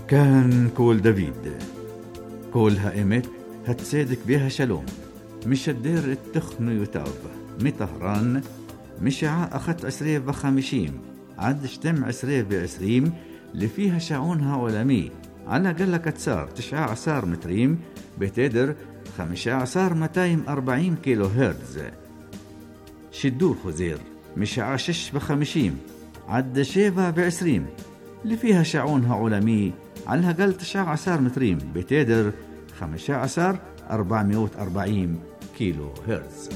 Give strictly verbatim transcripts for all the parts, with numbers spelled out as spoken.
كان كول دافيد كول هائمت هتصدق بها شلوم مش الدير التخن يتاب مطهران مشاع أخت عسرية بخمشيم عد شتم عسرية بعسريم اللي فيها شعونها علمي على قلة كتسار تشعة عصار متريم بتدر خمشة عصار متايم أربعين كيلو هرتز. شدور خزير مشاع شش بخمشيم عد شيفا بعسريم اللي فيها شعونها علمي على قل تشعة عصار متريم بتدر خمشة عصار أربعمائة وأربعين كيلو هرتز.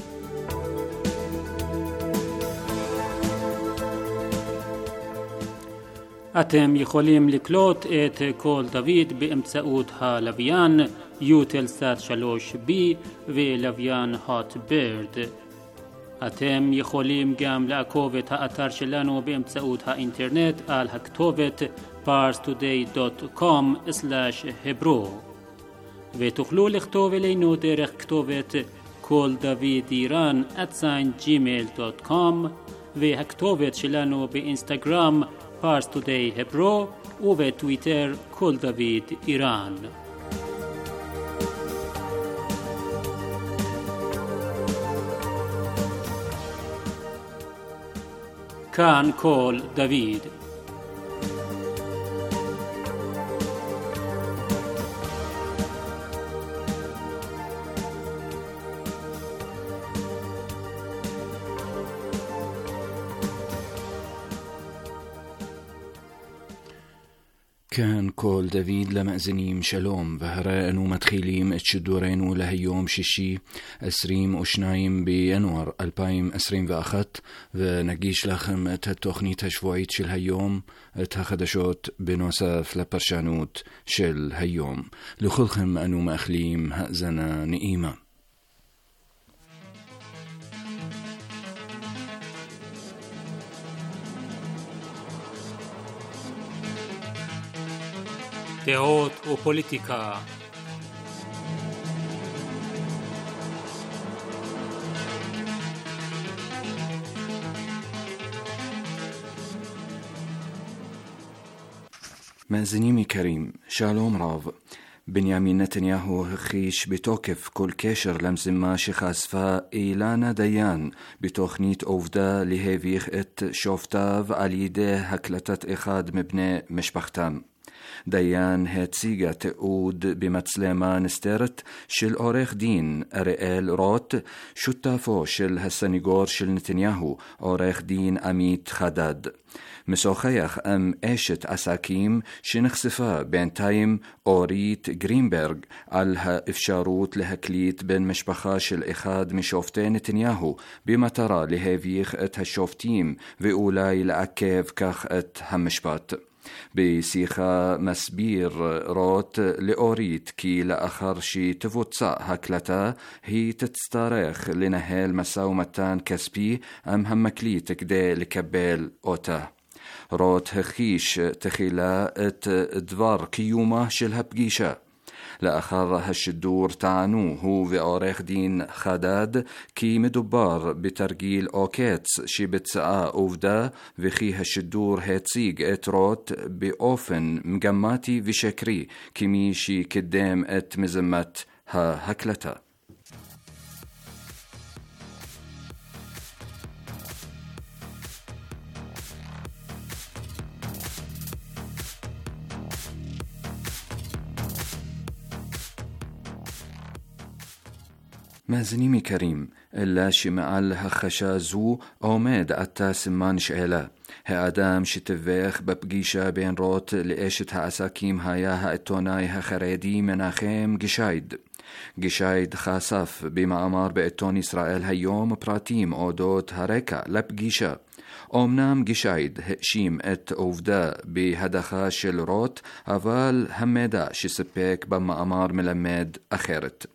אתם יכולים לקלוט את קול דוד באמצעות הלוויין יוטלסאט שלוש בי ולוויין הוט בירד. אתם יכולים גם לעקוב את האתר שלנו באמצעות האינטרנט על הכתובת פארס טודיי דוט קום סלאש hebro ותוכלו לכתוב אלינו דרך כתובת קול דוד איראן at gmail דוט קום והכתובת שלנו באינסטגרם פארס טודיי hebro ובטוויטר קול דוד איראן. כאן קול דוד. كان كول دافيد لمأزنيم شلوم وهراء ومتخيليم اتشدورين ولهيوم شيشي أسريم وشنايم بينور البايم أسريم وأخت ونجيش لخم التخنية شفوعيت شل هيوم تخدشوت بنوسف لبرشانوت شل هيوم لخلخم أنو مأخليم هأزنا نئيمة. דעות ופוליטיקה. מאזיני كريم שלום רב. בנימין נתניהו הכחיש בתוקף כל קשר למזימה שחשפה אילנה דיין בתוכנית עובדה להביך את שופטיו על ידי הקלטת אחד מבני משפחתם. דיין הציגה תיעוד במצלמה נסתרת של עורך דין אריאל רוט, שותפו של הסניגור של נתניהו, עורך דין עמית חדד. משוחח עם אשת עסקים שנחשפה בינתיים אורית גרינברג על האפשרות להקליט בין משפחה של אחד משופטי נתניהו במטרה להביך את השופטים ואולי לעכב כך את המשפט. בשיחה מסביר רוט לאורית כי לאחר שתבוצע הקלטה היא תצטרך לנהל משא ומתן כספי עם המקליט כדי לקבל אותה. רוט הכחיש תחילה את דבר קיומה של הפגישה. לאחר השידור טענו הוא ועורך דין חדד כי מדובר בתרגיל עוקץ שביצעה עובדה וכי השידור הציג את רוט באופן מגמתי ושקרי כמי שקידם את מזימת ההקלטה. מאזיני كريم, אלא שמעל החשה זו עומד עתה סימן שאלה. האדם שתווך בפגישה בין רוט לאשת העסקים היה העיתונאי החרדי מנחם גשייד. גשייד חשף במאמר בעיתון ישראל היום פרטים אודות הרקע לפגישה. אמנם גשייד האשים את עובדה בהדחה של רוט, אבל המידע שספק במאמר מלמד אחרת.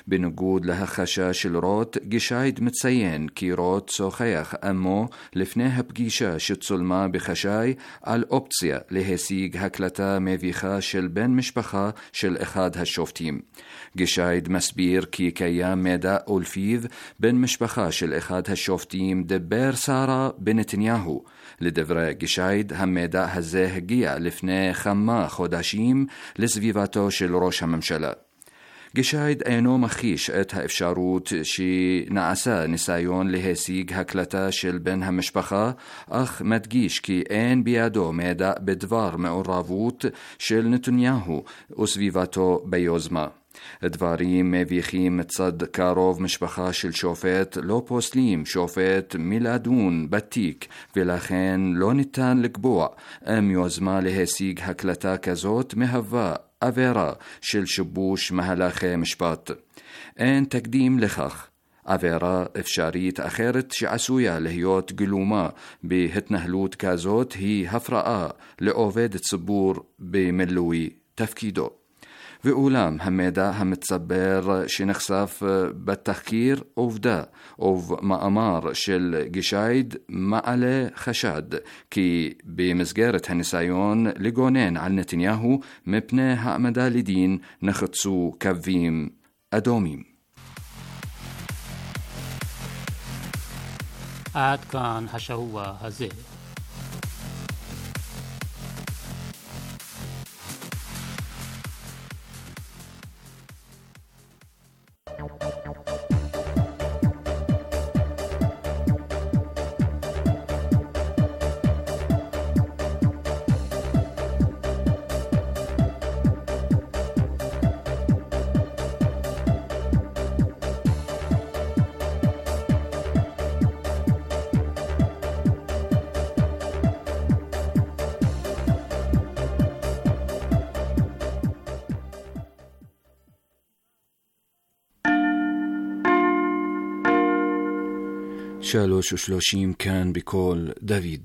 בניגוד להכחשה של רוט, גישייד מציין כי רוט שוחח עמו לפני הפגישה שצולמה בחשאי על אופציה להשיג הקלטה מביכה של בן משפחה של אחד השופטים. גישייד מסביר כי קיים מידע ולפיו בן משפחה של אחד השופטים דבר סערה בנתניהו. לדברי גישייד, המידע הזה הגיע לפני כמה חודשים לסביבתו של ראש הממשלה. גישייד אינו מכחיש את האפשרות שנעשה ניסיון להשיג הקלטה של בן המשפחה, אך מדגיש כי אין בידו מידע בדבר מעורבות של נתניהו וסביבתו ביוזמה. דברים מביכים מצד קרוב משפחה של שופט לא פוסלים שופט מלדון בתיק, ולכן לא ניתן לקבוע אם יוזמה להשיג הקלטה כזאת מהווה עבירה של שיבוש מהלכי משפט. אין תקדים לכך. עבירה אפשרית אחרת שעשויה להיות גלומה בהתנהלות כזאת היא הפרעה לעובד ציבור במילוי תפקידו. ואולם המידע המצבר שנחשף בתחקיר עובדה ובמאמר של גישייד מעלה חשד כי במסגרת הניסיון לגונן על נתניהו מפני העמדה לדין נחצו קווים אדומים. עד כאן השבוע הזה. שלוש ושלושים כאן בקול דוד.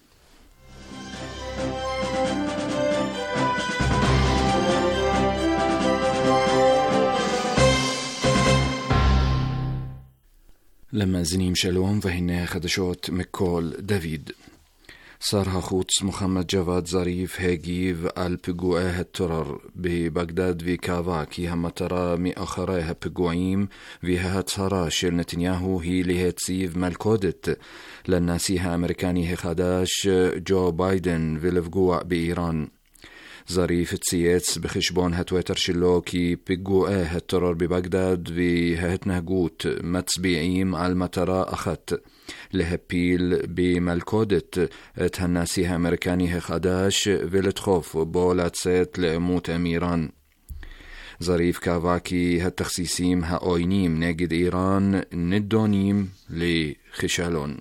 למאזינים שלום, והנה חדשות מקול דוד. שר החוץ מוחמד ג'וואד זריף הגיב על פיגועי הטרור בבגדד וקבע כי המטרה מאחורי הפיגועים וההצהרה של נתניהו היא להציב מלכודת לנשיא האמריקני החדש ג'ו ביידן ולפגוע באיראן. זריף צייץ בחשבון הטוויטר שלו כי פיגועי הטרור בבגדד וההתנהגות מצביעים על מטרה אחת, להפיל במלכודת את הנשיא האמריקני החדש ולדחוף בו לצאת לעימות עם איראן. זריף קבע כי התכסיסים העוינים נגד איראן נידונים לכישלון.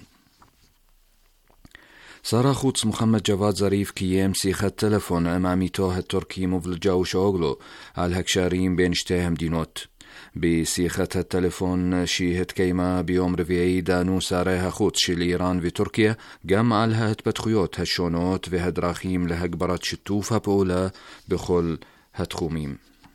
שר החוץ מוחמד ג'וואד זריף קיים שיחת טלפון עם עמיתו הטורקי מובלג' צ'אוגלו על הקשרים בין שתי המדינות. בשיחת הטלפון שהתקיימה ביום רביעי דנו שרי החוץ של איראן וטורקיה גם על ההתפתחויות השונות והדרכים להגברת שיתוף הפעולה בכל התחומים.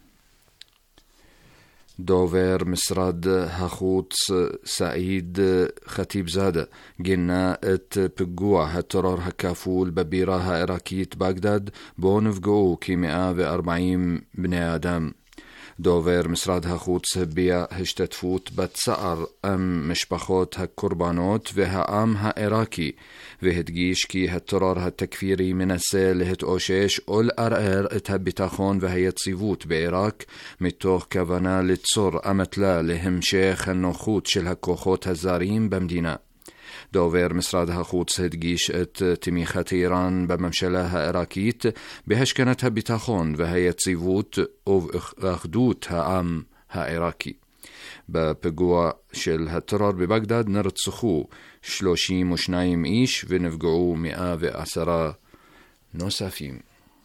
דובר משרד החוץ סעיד חטיבזאדה גינה את פיגוע הטרור הכפול בבירה העיראקית בגדד בו נפגעו כ-מאה וארבעים בני אדם. דובר משרד החוץ הביע השתתפות בצער עם משפחות הקורבנות והעם העיראקי, והדגיש כי הטרור התכפירי מנסה להתאושש או לערער את הביטחון והיציבות בעיראק מתוך כוונה ליצור אמתלה להמשך הנוחות של הכוחות הזרים במדינה. דובר משרד החוץ הדגיש את תמיכת איראן בממשלה העיראקית בהשכנת הביטחון והיציבות ובאחדות העם העיראקי. בפיגוע של הטרור בבגדד נרצחו שלושים ושניים איש ונפגעו מאה ועשרה נוספים.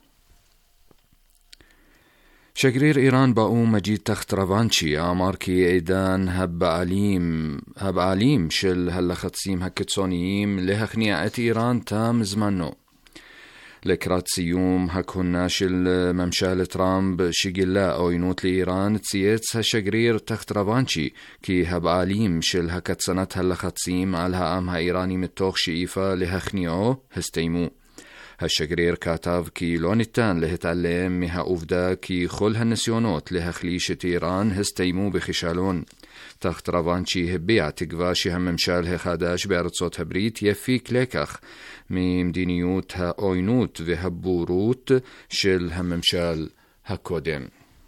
שגריר איראן באום מג'יד תחת רבנצ'י אמר כי עידן הבעלים, הבעלים של הלחצים הקיצוניים להכניע את איראן תם זמנו. לקראת סיום הכהונה של ממשל טראמפ שגילה עוינות לאיראן, צייץ השגריר טחטרבנצ'י כי הבעלים של הקצנת הלחצים על העם האיראני מתוך שאיפה להכניעו הסתיימו. השגריר כתב כי לא ניתן להתעלם מהעובדה כי כל הניסיונות להחליש את איראן הסתיימו בכישלון. טחטרבנצ'י הביע תקווה שהממשל החדש בארצות הברית יפיק לקח ממדיניות העוינות והבורות של הממשל הקודם.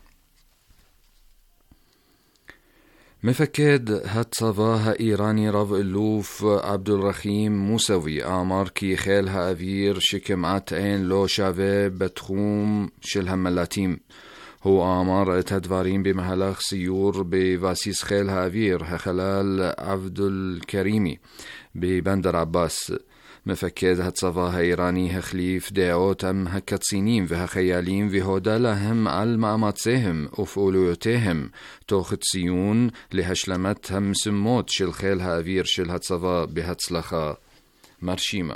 מפקד הצבא האיראני רב אלוף עבדול רחים מוסאווי אמר כי חיל האוויר שכמעט אין לו שווה בתחום של המל"טים. הוא אמר את הדברים במהלך סיור בבסיס חיל האוויר החלל עבדול כרימי בבנדר עבאס. מפקד הצבא האיראני החליף דעות עם הקצינים והחיילים והודה להם על מאמציהם ופעולותיהם, תוך ציון להשלמת המשימות של חיל האוויר של הצבא בהצלחה מרשימה.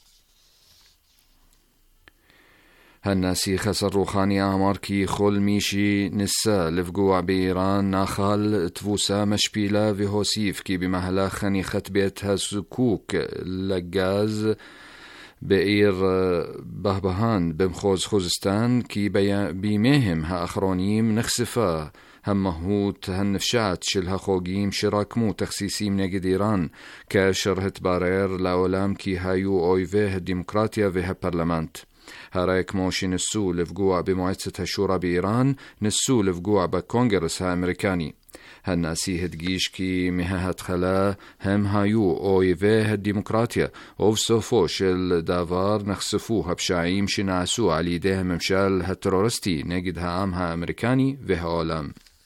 הנשיא חסן רוחני אמר כי כל מי שניסה לפגוע באיראן נחל תבוסה משפילה, והוסיף כי במהלך חניכת בית הזיקוק לגז בעיר בהבהאן במחוז חוזסטן, כי בימיהם האחרונים נחשפה המהות הנפשעת של החוגים שרקמו תכסיסים נגד איראן, כאשר התברר לעולם כי היו אויבי הדמוקרטיה והפרלמנט. הרי כמו שניסו לפגוע במועצת השורא באיראן, ניסו לפגוע בקונגרס האמריקני. הנשיא הדגיש כי מההתחלה הם היו אויבי הדמוקרטיה, ובסופו של דבר נחשפו הפשעים שנעשו על ידי הממשל הטרוריסטי נגד העם האמריקני והעולם.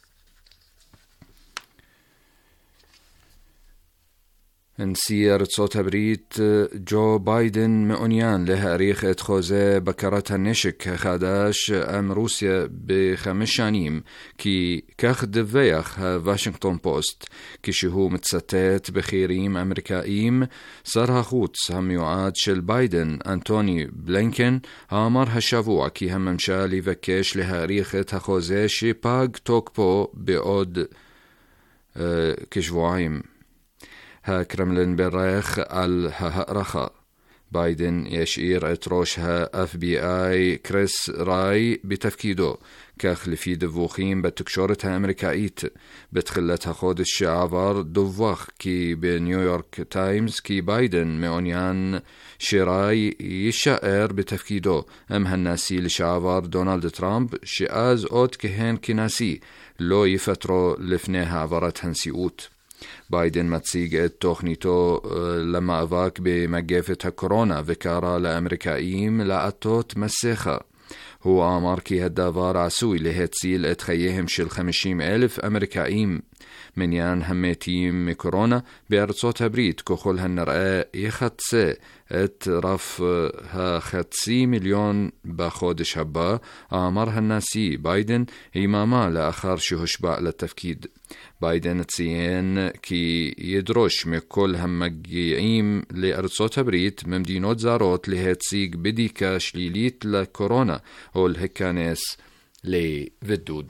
נשיא ארצות הברית ג'ו ביידן מעוניין להאריך את חוזה בקרת הנשק החדש עם רוסיה בחמש שנים, כי כך דווח הוושינגטון פוסט, כשהוא מצטט בכירים אמריקאים. שר החוץ המיועד של ביידן, אנטוני בלינקן, אמר השבוע כי הממשל יבקש להאריך את החוזה שפג תוקפו בעוד uh, כשבועיים. הקרמלין ברך על ההארכה. ביידן ישאיר את ראש ה-אף בי איי קריס ראי בתפקידו, כך לפי דיווחים בתקשורת האמריקאית. בתחילת החודש שעבר דווח כי בניו יורק טיימס כי ביידן מעוניין שראי יישאר בתפקידו, עם הנשיא לשעבר דונלד טראמפ, שאז עוד כהן כנשיא, לא יפטרו לפני העברת הנשיאות. ביידן מציג את תוכניתו למאבק במגפת הקורונה וקרא לאמריקאים לעטות מסכה. הוא אמר כי הדבר עשוי להציל את חייהם של חמישים אלף אמריקאים. מניין המתים מקורונה בארצות הברית ככל הנראה יחצה את רף החצי מיליון בחודש הבא, אמר הנשיא ביידן יממה לאחר שהושבע לתפקיד. ביידן ציין כי ידרוש מכל המגיעים לארצות הברית ממדינות זרות להציג בדיקה שלילית לקורונה או להיכנס לבידוד.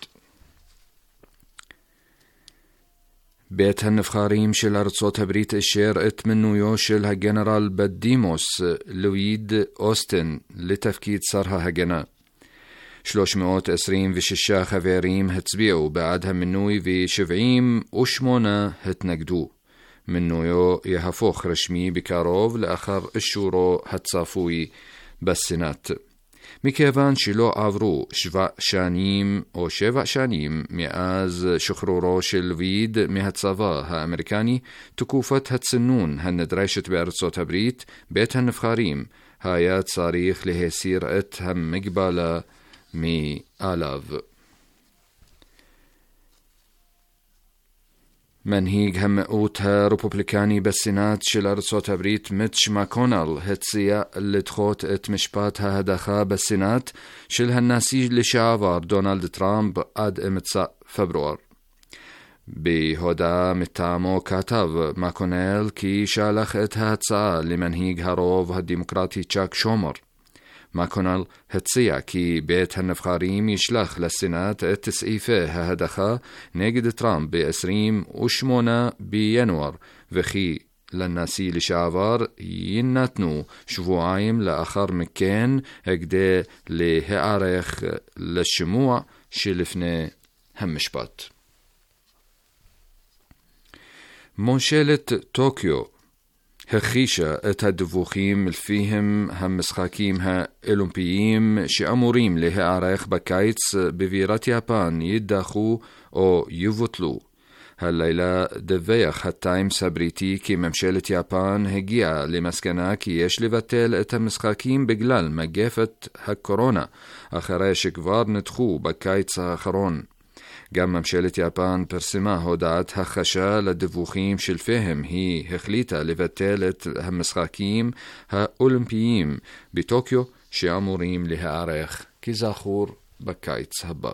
בית הנבחרים של ארצות הברית אישר את מינויו של הגנרל בדימוס לויד אוסטין לתפקיד שר ההגנה. שלוש מאות עשרים ושישה חברים הצביעו בעד המינוי ו-שבעים ושמונה התנגדו. מינויו יהפוך רשמי בקרוב לאחר אישורו הצפוי בסנאט. מכיוון שלא עברו שבע שנים או שבע שנים מאז שחרורו של לויד מהצבא האמריקני, תקופת הצינון הנדרשת בארצות הברית, בית הנבחרים היה צריך להסיר את המגבלה מעליו. מנהיג המיעוט הרפובליקני בסנאט של ארצות הברית מיץ' מקונל הציע לדחות את משפט ההדחה בסנאט של הנשיא לשעבר דונלד טראמפ עד אמצע פברואר. בהודעה מטעמו כתב מקונל כי שלח את ההצעה למנהיג הרוב הדמוקרטי צ'אק שומר. מקונל הציע כי בית הנבחרים ישלח לסנאט את סעיפי ההדחה נגד טראמפ ב-עשרים ושמונה בינואר, וכי לנשיא לשעבר יינתנו שבועיים לאחר מכן כדי להיערך לשימוע שלפני המשפט. ממשלת טוקיו הכחישה את הדיווחים לפיהם המשחקים האולימפיים שאמורים להיערך בקיץ בבירת יפן יידחו או יבוטלו. הלילה דווח הטיימס הבריטי כי ממשלת יפן הגיעה למסקנה כי יש לבטל את המשחקים בגלל מגפת הקורונה, אחרי שכבר נדחו בקיץ האחרון. גם ממשלת יפן פרסמה הודעת הכחשה לדיווחים שלפיהם היא החליטה לבטל את המשחקים האולימפיים בטוקיו שאמורים להיערך כזכור בקיץ הבא.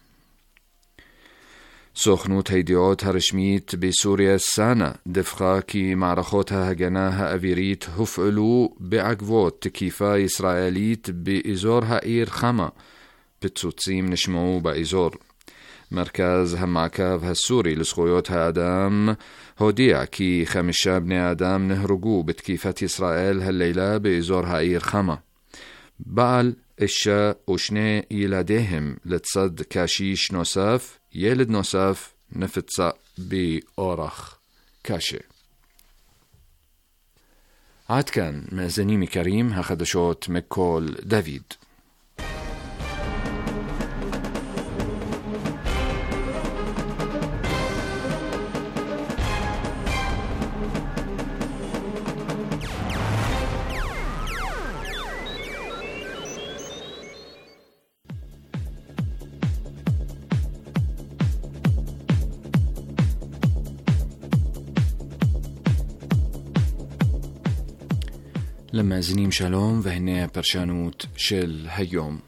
סוכנות הידיעות הרשמית בסוריה סאנה דיווחה כי מערכות ההגנה האווירית הופעלו בעקבות תקיפה ישראלית באזור העיר חמה. פיצוצים נשמעו באזור. מרכז המעקב הסורי לזכויות האדם הודיע כי חמישה בני אדם נהרגו בתקיפת ישראל הלילה באזור העיר חמה. בעל, אישה ושני ילדיהם לצד קשיש נוסף, ילד נוסף נפצע באורח קשה. עד כאן מאזינים יקרים החדשות מכל דוד. למאזינים שלום, והנה הפרשנות של היום.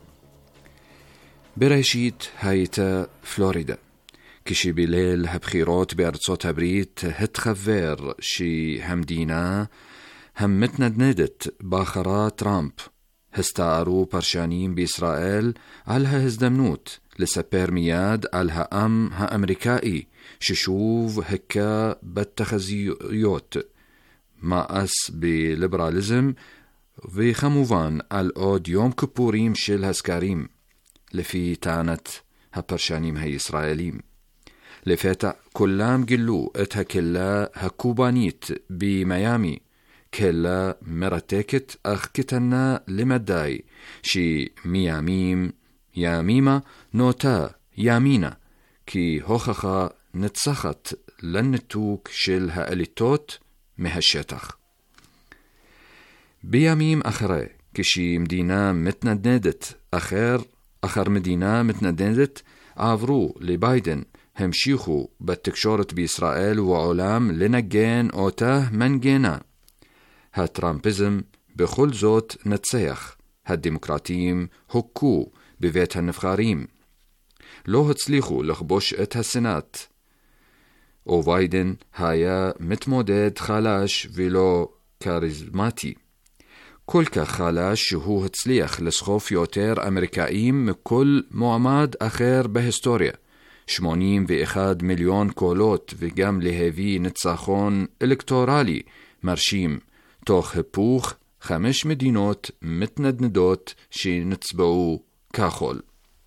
בראשית הייתה פלורידה, כשבליל הבחירות בארצות הברית התחוור שהמדינה המתנדנדת בחרה טראמפ. הסתערו פרשנים בישראל על ההזדמנות לספר מיד על העם האמריקאי ששוב הכה בתחזיות, מאס בליברליזם, וכמובן על עוד יום כיפורים של הסקרים, לפי טענת הפרשנים הישראלים. לפתע כולם גילו את הקהילה הקובנית במיאמי, קהילה מרתקת אך קטנה למדי, שמימים ימימה נוטה ימינה, כי הוכחה נצחת לניתוק של האליטות מהשטח. בימים אחרי, כשמדינה מתנדנדת אחר אחר מדינה מתנדנדת עברו לביידן, המשיכו בתקשורת בישראל ובעולם לנגן אותה מנגנה. הטראמפיזם בכל זאת נצח. הדמוקרטים הוקו בבית הנבחרים. לא הצליחו לכבוש את הסנאט. וביידן היה מתמודד חלש ולא קריזמטי. כל כך חלש שהוא הצליח לסחוף יותר אמריקאים מכל מועמד אחר בהיסטוריה. שמונים ואחד מיליון קולות, וגם להביא ניצחון אלקטורלי מרשים, תוך היפוך חמש מדינות מתנדנדות שנצבעו כחול.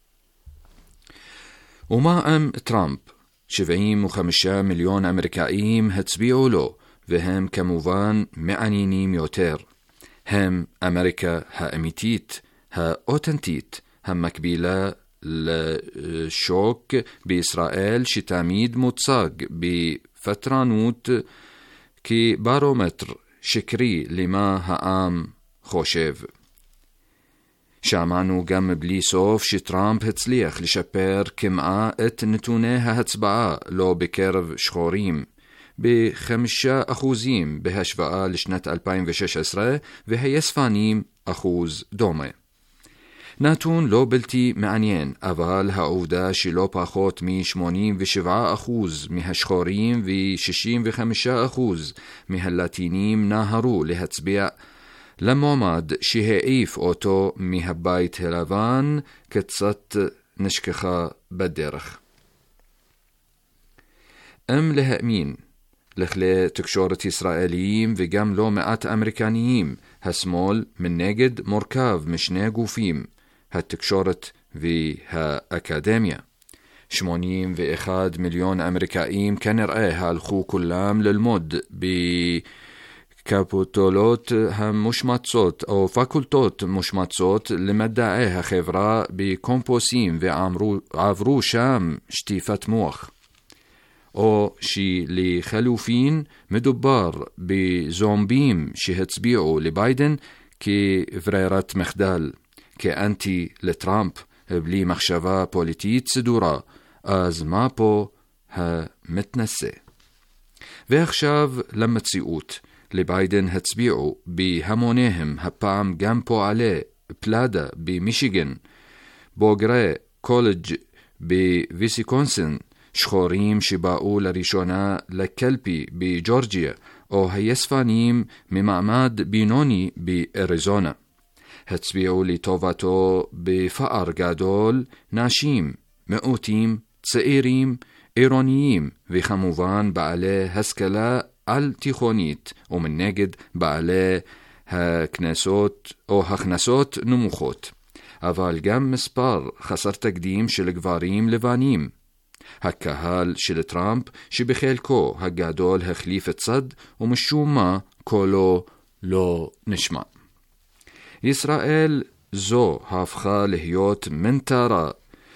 ומה עם טראמפ? שבעים וחמישה מיליון אמריקאים הצביעו לו, והם כמובן מעניינים יותר. הם אמריקה האמיתית, האותנטית, המקבילה לשוק בישראל שתמיד מוצג בפטרנות כברומטר שקרי למה העם חושב. שמענו גם בלי סוף שטראמפ הצליח לשפר כמעה את נתוני ההצבעה לא בקרב שחורים בחמישה אחוזים בהשוואה לשנת אלפיים ושש עשרה, והיספנים אחוז דומה. נתון לא בלתי מעניין, אבל העובדה שלא פחות מ-שמונים ושבעה אחוז מהשחורים ו-שישים וחמישה אחוז מהלטינים נהרו להצביע למועמד שהעיף אותו מהבית הלבן קצת נשכחה בדרך. אם להאמין לכלי תקשורת ישראליים וגם לא מעט אמריקניים, השמאל מנגד מורכב משני גופים, התקשורת והאקדמיה. שמונים ואחד מיליון אמריקאים כנראה הלכו כולם ללמוד בקפוטולות המושמצות או פקולטות מושמצות למדעי החברה בקומפוסים ועברו שם שטיפת מוח. או שלחלופין מדובר בזומבים שהצביעו לביידן כברירת מחדל, כאנטי לטראמפ בלי מחשבה פוליטית סדורה, אז מה פה המתנשא? ועכשיו למציאות. לביידן הצביעו בהמוניהם הפעם גם פועלי פלדה במישיגן, בוגרי קולג' בוויסקונסין, שחורים שבאו לראשונה לקלפי בג'ורג'יה, או היספנים ממעמד בינוני באריזונה. הצביעו לטובתו בפער גדול נשים, מיעוטים, צעירים, עירוניים, וכמובן בעלי השכלה על תיכונית, ומנגד בעלי הכנסות או הכנסות נמוכות. אבל גם מספר חסר תקדים של גברים לבנים. הקהל של טראמפ שבחלקו הגדול החליף את צד, ומשום מה קולו לא נשמע. ישראל זו הפכה להיות מנטרה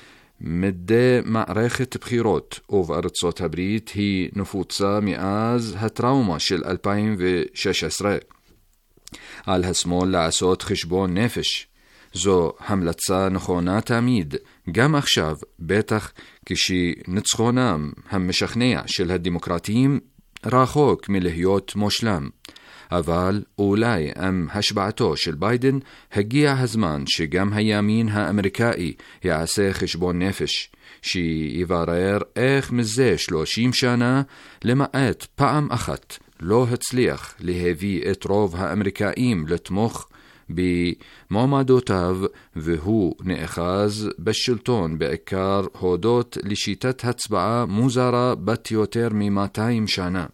מדי מערכת בחירות, ובארצות הברית היא נפוצה מאז הטראומה של אלפיים ושש עשרה. על השמאל לעשות חשבון נפש. זו המלצה נכונה תמיד, גם עכשיו, בטח כשניצחונם המשכנע של הדמוקרטים רחוק מלהיות מושלם. אבל אולי עם השבעתו של ביידן הגיע הזמן שגם הימין האמריקאי יעשה חשבון נפש, שיברר איך מזה שלושים שנה למעט פעם אחת לא הצליח להביא את רוב האמריקאים לתמוך במועמדותיו, והוא נאחז בשלטון בעיקר הודות לשיטת הצבעה מוזרה בת יותר מ-מאתיים שנה.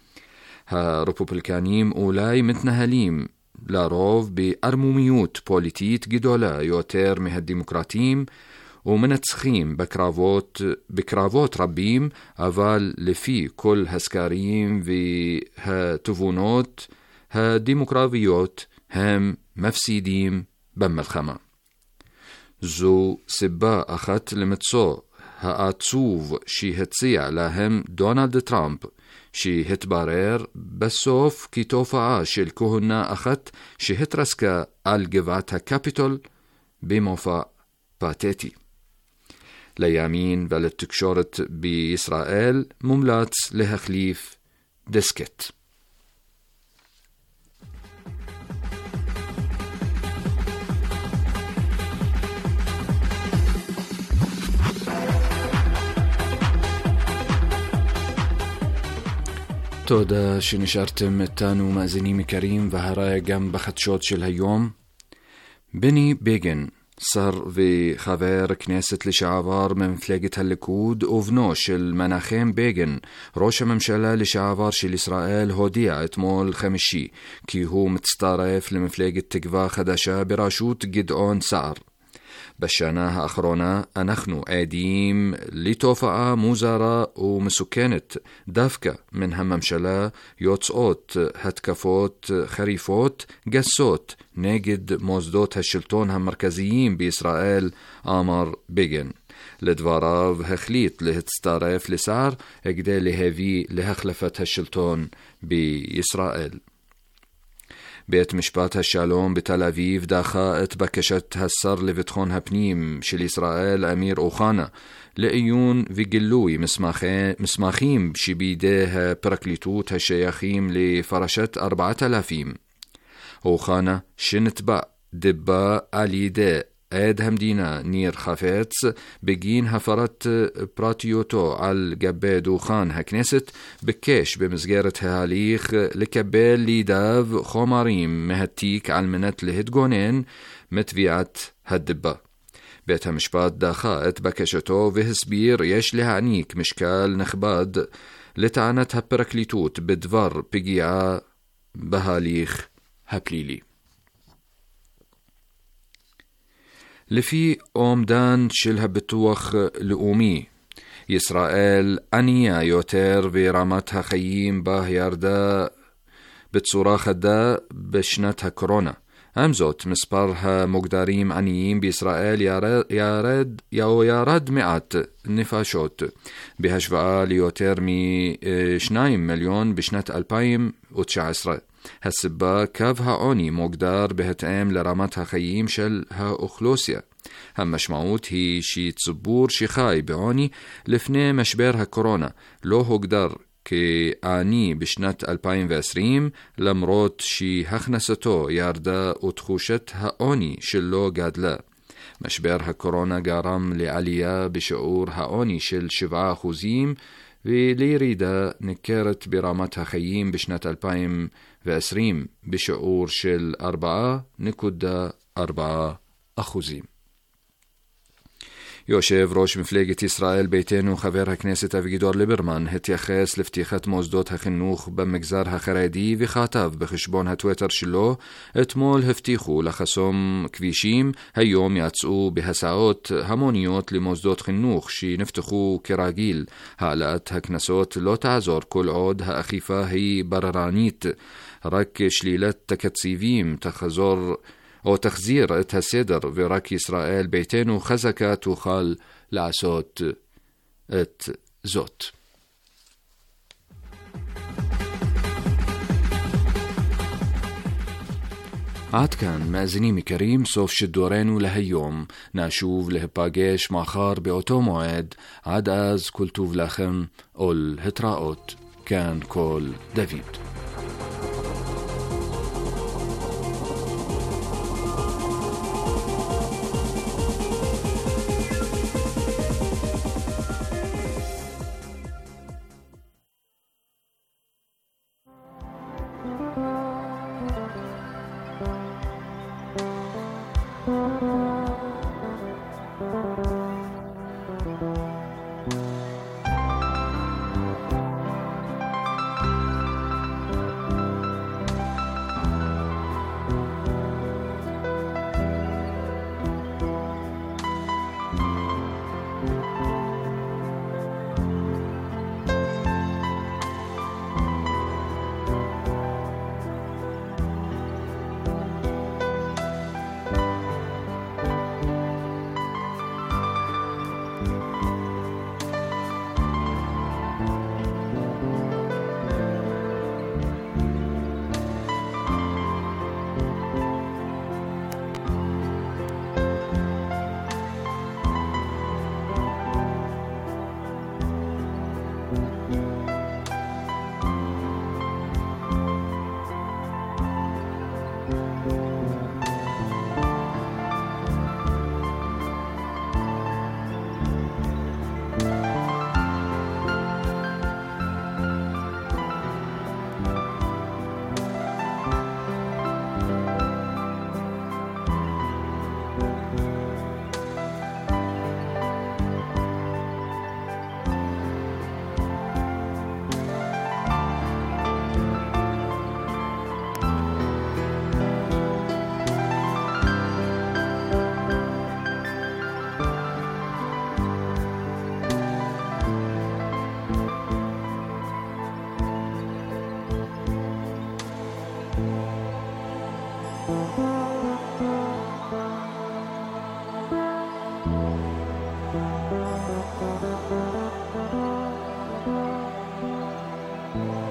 הרפובליקנים אולי מתנהלים לרוב בערמומיות פוליטית גדולה יותר מהדמוקרטים, ומנצחים בקרבות, בקרבות רבים, אבל לפי כל הסקרים והתבונות הדמוקרטיות הם מפסידים במלחמה. זו סיבה אחת למצוא העצוב שהציע להם דונלד טראמפ, שהתברר בסוף כתופעה של כהונה אחת שהתרסקה על גבעת הקפיטול במופע פתטי. לימין ולתקשורת בישראל מומלץ להחליף דיסקט. תודה שנשארתם איתנו מאזינים יקרים, והרי גם בחדשות של היום. בני בגין, שר וחבר כנסת לשעבר ממפלגת הליכוד ובנו של מנחם בגין, ראש הממשלה לשעבר של ישראל, הודיע אתמול חמישי כי הוא מצטרף למפלגת תקווה חדשה בראשות גדעון סער. בשנה האחרונה אנחנו עדים לתופעה מוזרה ומסוכנת. דווקא מן הממשלה יוצאות התקפות חריפות גסות נגד מוסדות השלטון המרכזיים בישראל, אמר בגין. לדבריו החליט להצטרף לסער כדי להביא להחלפת השלטון בישראל. בית משפט השלום בתל אביב דחה את בקשת השר לביטחון הפנים של ישראל אמיר אוחנה לעיון וגילוי מסמכי, מסמכים שבידי הפרקליטות השייכים לפרשת ארבעת אלפים. אוחנה שנתבע דיבה על ידי عيد همدينا نير خافيتس بجين هفرت براتيوتو على جبه دوخان هكنست بكيش بمزجارة هاليخ لكبال ليداف خوماريم مهتيك على المنت لهدجونين متبيعت هالدبة بيتها مشبات داخات بكشتو وهسبير يش لهعنيك مشكال نخباد لتعنتها بركليتوت بدفر بجيعة بهاليخ هبليلي لفي أومدان شلها بتوخ لأومي إسرائيل أنيا يوتر برامتها خييم باه ياردا بتصوراخ دا بشنتها كورونا همزوت مسبرها مقداريم عنيين بإسرائيل يارد ياو يارد مئات نفاشوت بهشفاء ليوتر مي شنايم مليون بشنة ألبايم وتشع عسرة هالسبا كافها عوني مقدار بهتقام لرامتها خييم شلها أخلوسيا هم مشمعوت هي شي تصبور شي خاي بعوني لفني مشبرها كورونا لو هقدر كي آني بشنات ألباين وعشرين لمروت شي هخنستو ياردا وتخوشتها أوني شلو قادلا مشبرها كورونا قارم لعليا بشعور هاوني شل شبعة خوزيم وليريدا نكرت برامتها خييم بشنات ألباين وعشرين بشعور شل أربعة نكودا أربعة أخوزيم يوشيف روش مفلقة إسرائيل بيتين وخبرها كنيسة أفيدور ليبرمان هتيخيس لفتيخت موزدوت هخنوخ بمجزارها خريدي وخاطف بخشبونها تويتر شلو اتمول هفتيخو لخصوم كويشيم هيوم ياتسقو بهساوت همونيوت لموزدوت خنوخ شي نفتخو كراجيل هالات هكنسوت لو تعزور كل عود هأخيفة هي بررانيت رك شليلت تكتسيفيم تخزور أو تخزير اتهسيدر وراك إسرائيل بيتين وخزكات وخال لعسوت ات زوت عاد كان مأزنيمي كريم صوف شدورين ولهيوم ناشوف لهباقيش ماخار بأوتو موعد عاد از كلتوف لخم أول هتراؤت كان كول دافيد. Thank you.